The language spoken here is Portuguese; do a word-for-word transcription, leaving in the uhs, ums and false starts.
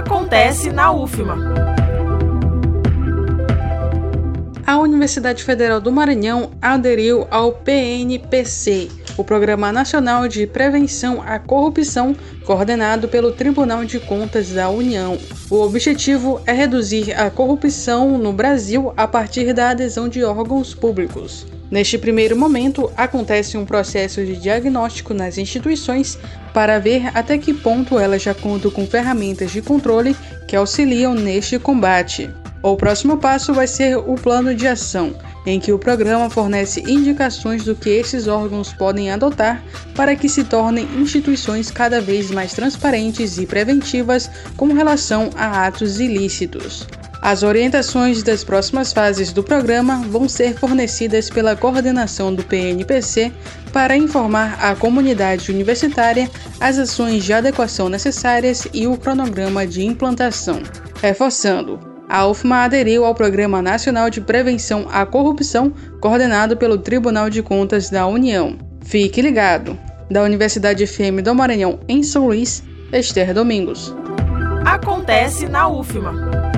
Acontece na U F M A. A Universidade Federal do Maranhão aderiu ao P N P C, o Programa Nacional de Prevenção à Corrupção, coordenado pelo Tribunal de Contas da União. O objetivo é reduzir a corrupção no Brasil a partir da adesão de órgãos públicos. Neste primeiro momento, acontece um processo de diagnóstico nas instituições para ver até que ponto elas já contam com ferramentas de controle que auxiliam neste combate. O próximo passo vai ser o plano de ação, em que o programa fornece indicações do que esses órgãos podem adotar para que se tornem instituições cada vez mais transparentes e preventivas com relação a atos ilícitos. As orientações das próximas fases do programa vão ser fornecidas pela coordenação do P N P C para informar a comunidade universitária as ações de adequação necessárias e o cronograma de implantação. Reforçando, a U F M A aderiu ao Programa Nacional de Prevenção à Corrupção, coordenado pelo Tribunal de Contas da União. Fique ligado! Da Universidade F M do Maranhão, em São Luís, Esther Domingos. Acontece na U F M A.